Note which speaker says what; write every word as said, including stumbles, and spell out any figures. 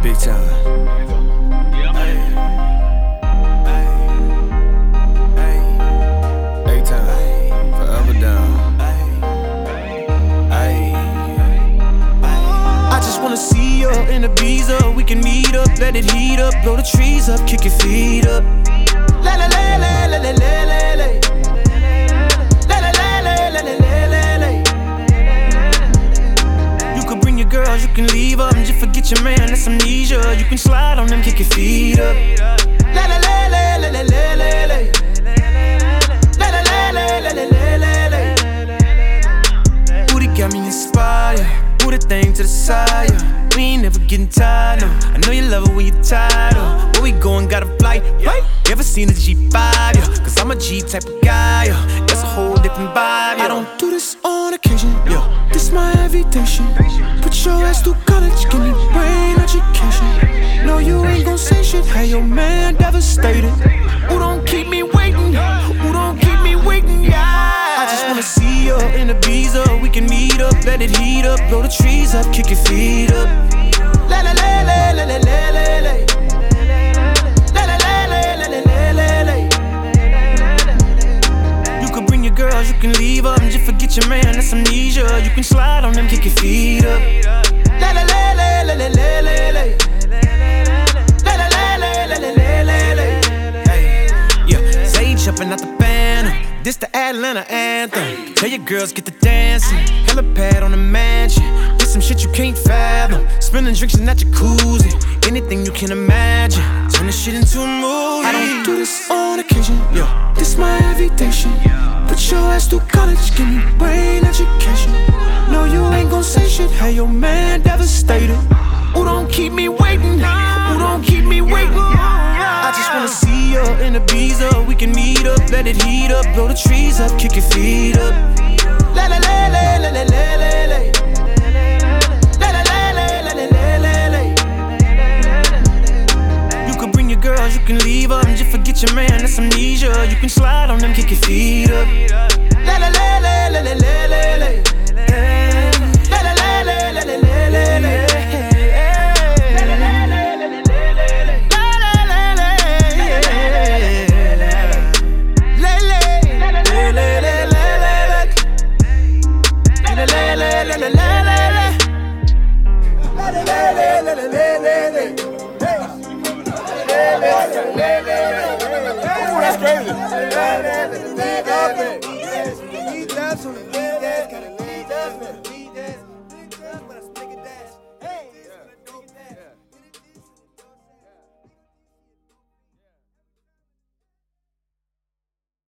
Speaker 1: Big time. Hey, hey, hey, big time. Forever down. Hey, I just wanna see you in the Ibiza. We can meet up, let it heat up, blow the trees up, kick your feet up. La la la la la la la la la. La la la la la la la la. You can bring your girls, you can leave them, just forget your man, that's amnesia. You can slide on them, kick your feet up. La la la la la la la la la. La la la la la la la la. Booty got me inspired, put a thing to the side, yeah. We ain't never getting tired, no. I know you love it when you're tired, oh. Where we going, got a flight, right? You ever seen a G five, yeah? Cause I'm a G type of guy, yeah. That's a whole different vibe, yeah. I don't do this on occasion, yeah. This my invitation. Put your ass through college, give me brain education. No, you ain't gon' say shit, hey, your man devastated. Who don't keep me waiting, who don't keep me waiting, yeah. I just wanna see you in the Ibiza. We can meet up, let it heat up, blow the trees up, kick your feet up. La la la la la la la la la. La la la la la la la la. You can bring your girls, you can leave them, just forget your man, that's amnesia. You can slide on them, kick your feet up. La la la la la la la la la. La la la la la la la la. Hey, yeah, Zay jumping out the Phantom. This the Atlanta anthem. Tell your girls get the dancing. Helipad on the mansion. This some shit you can't fathom. Spilling drinks in that jacuzzi. Anything you can imagine. Turn this shit into a movie. I don't do this on occasion, yeah. This my invitation. Put your ass through college, give me brain education. No, you ain't gon' say shit, hey, your man devastated. Who don't keep me waiting, who don't keep me waiting. I just wanna see you in the Ibiza. We can meet up, let it heat up, blow the trees up, kick your feet up. La la la la la la la la la. La la la la la la la la. You can bring your girls, you can leave them, just forget your man, that's amnesia. You can slide on them, kick your feet up. La la la la la la la la la. La la la la la la la la la.
Speaker 2: Ooh, that's crazy.